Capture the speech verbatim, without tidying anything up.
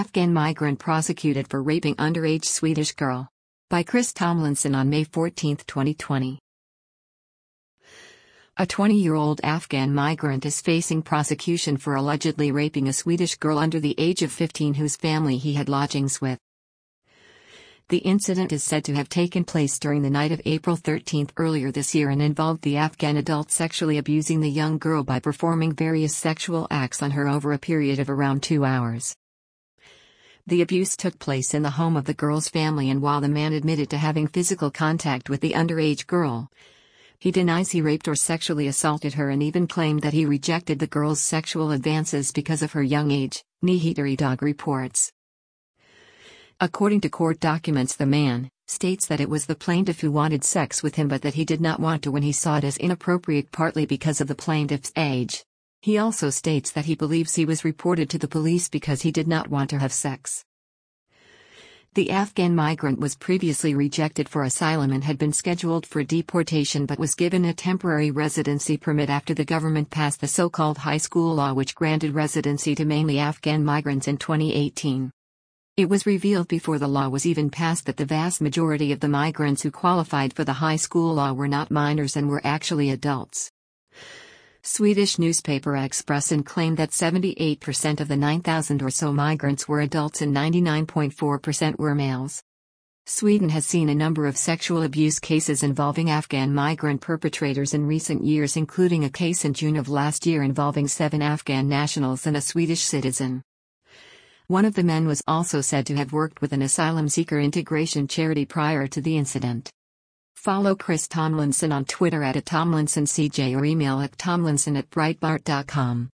Afghan migrant prosecuted for raping underage Swedish girl. By Chris Tomlinson on May fourteenth, twenty twenty. A twenty-year-old Afghan migrant is facing prosecution for allegedly raping a Swedish girl under the age of fifteen whose family he had lodgings with. The incident is said to have taken place during the night of April thirteenth earlier this year and involved the Afghan adult sexually abusing the young girl by performing various sexual acts on her over a period of around two hours. The abuse took place in the home of the girl's family, and while the man admitted to having physical contact with the underage girl, he denies he raped or sexually assaulted her and even claimed that he rejected the girl's sexual advances because of her young age, Nihitari Dog reports. According to court documents, the man states that it was the plaintiff who wanted sex with him but that he did not want to when he saw it as inappropriate, partly because of the plaintiff's age. He also states that he believes he was reported to the police because he did not want to have sex. The Afghan migrant was previously rejected for asylum and had been scheduled for deportation but was given a temporary residency permit after the government passed the so-called high school law, which granted residency to mainly Afghan migrants in twenty eighteen. It was revealed before the law was even passed that the vast majority of the migrants who qualified for the high school law were not minors and were actually adults. Swedish newspaper Expressen claimed that seventy-eight percent of the nine thousand or so migrants were adults and ninety-nine point four percent were males. Sweden has seen a number of sexual abuse cases involving Afghan migrant perpetrators in recent years, including a case in June of last year involving seven Afghan nationals and a Swedish citizen. One of the men was also said to have worked with an asylum seeker integration charity prior to the incident. Follow Chris Tomlinson on Twitter at Tomlinson C J or email at tomlinson at breitbart dot com.